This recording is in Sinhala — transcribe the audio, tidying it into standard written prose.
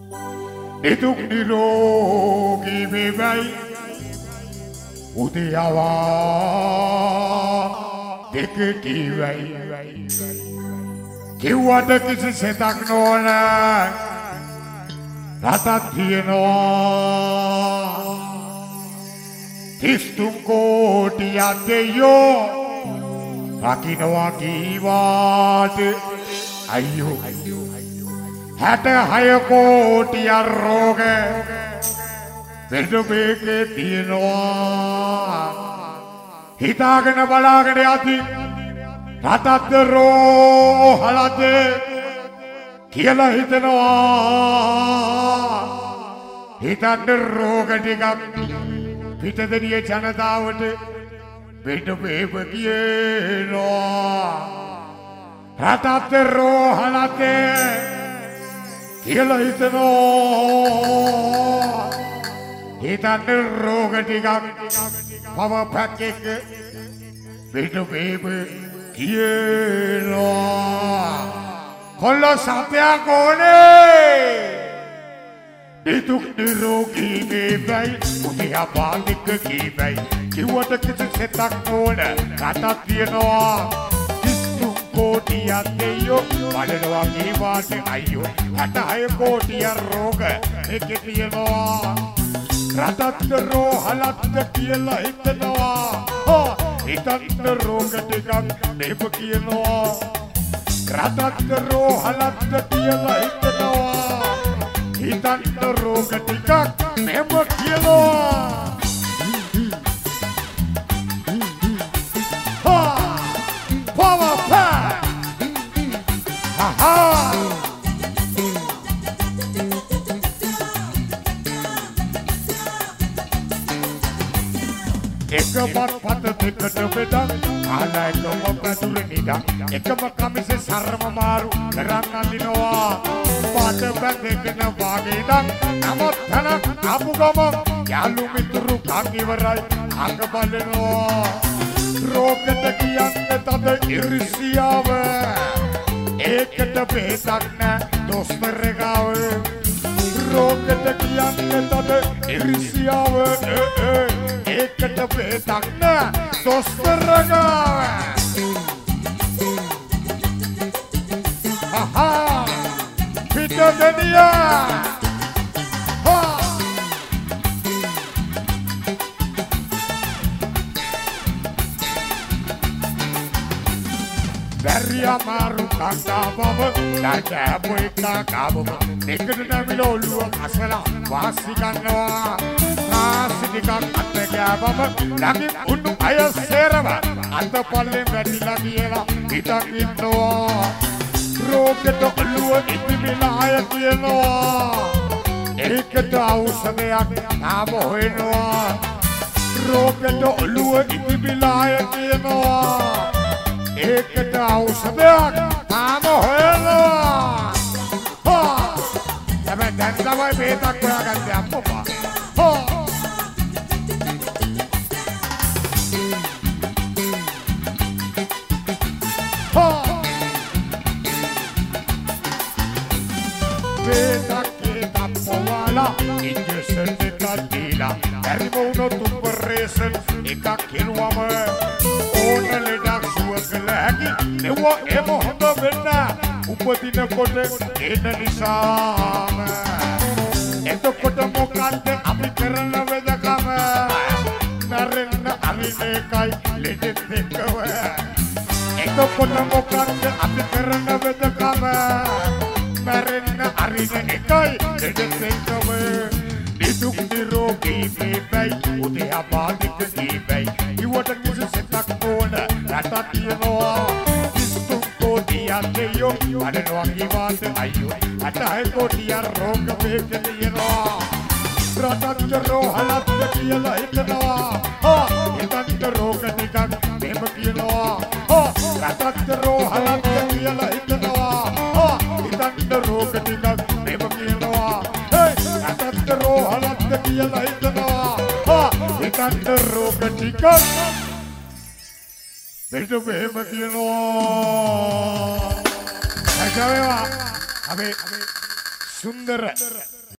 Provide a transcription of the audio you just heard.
නිදුක් නිරෝගී වේවයි උදයවා දෙක කීවයි කිව්වට කිසි සෙතක් නොවන රටක් තියෙනවා 33 කෝටියක් දෙයෝ රකින්නවා කීවාට අයියෝ 66 කෝටියක් රෝග වෙඩුපේකේ තියෙනවා හිතාගෙන බලාගෙන යති රටත් රෝහලද කියලා හිතනවා හිතන්න රෝග ටිකක් පිටදෙනිය ජනතාවට වෙඩුපේක කියනවා රටත් රෝහලද කියලා හිතනවා හිතන්න රෝග ටිකක් පව පැක් එක වෙඩුපේක කියනවා කොල්ල සතයක් ඕනේ නිදුක් නිරෝගී වේවයි උදයා පාදික කීවයි කිව්වට කිසි සෙතක් ඕන රටක් තියෙනවා 33 කෝටියක් දෙයෝ බලනවා කීවාට අයියෝ 66 කෝටියක් රෝග එකේ තියෙනවා රටත් රෝහලත් කියලා හිතනවා හිතන්න රෝග ටිකක් මේක කියනවා රටත් රෝහලත් කියලා හිතනවා හිතන්න රෝග ටිකක් මේක කියනවා එකමත් පත දෙකට බෙදන් ආලා එකම පැතුරු නිදන් එකම කමිස සරම මාරු කරන් අඳිනවා පාට බැඳගෙන වාගේ දන් නමුත් තනක් ආපු ගම යාළු මිතුරු කන් ඉවරයි අඟ බලනවා රෝගට කියන්නේ තද ඉරිසියාව ඒකට බෙහෙතක් නැ දොස්තර ගාව රෝගට කියන්නේ තද ඉරිසියාව ඒකට බෙහෙතක් නැ දොස්තර ගාව හා පිටදෙනියා Berria maru kakababa, nakabu kakababa. Nekadu namilolu asala wasikanwa. Nasidika katekababa, lagi undu ayah serava. Anta palle meri lagi ela itakinwa. Roketo luwa itibila ayah kienwa. Eketo ausadeyak namohenwa. Roketo luwa itibila ayah kienwa. ඒකට ඖෂධයක් තාම හොයනවා. හැබැයි දැන් තමයි බේතක් හොයාගත්තේ අම්මපා. බේතක් තප්පවාලා ඉන්ජෙක්ෂන් එකක් දීලා බැරි වුණොත් ඔපරේෂන් එකක් කෙරුවම ඕන ලෙඩක් කලහැකි නෙව එම හොඳ වෙන්න උපදිනකොට එන නිසාම එතකොට මොකක්ද අපි කරන වෙදකම නරෙන්න අරින එකයි ලෙඩෙත් එක්කව එතකොට මොකක්ද අපි කරන වෙදකම නරෙන්න අරින එකයි ලෙඩෙත් එක්කව නිදුක් නිරෝගී වේවයි උදයා පාදික කීවයි ඉවට කිසි සෙතක් ඕන රටක් තියෙනවා 33 කෝටියක් දෙයෝ අඩනවා කීවාට අයියෝ 66 කෝටියක් රෝග වේග තියෙනවා රටක් රෝහලත් කියලා හිතනවා හිතන්න රෝග ටිකක් මෙහෙම කියනවා රටක් රෝහලත් කියලා හිතනවා හිතන්න රෝග ටිකක් මෙහෙම කියනවා රටක් රෝහලත් කියලා හිතනවා හිතන්න රෝග ටිකක් Begitu behema කියනවා. හැකවේවා. අපි සුන්දර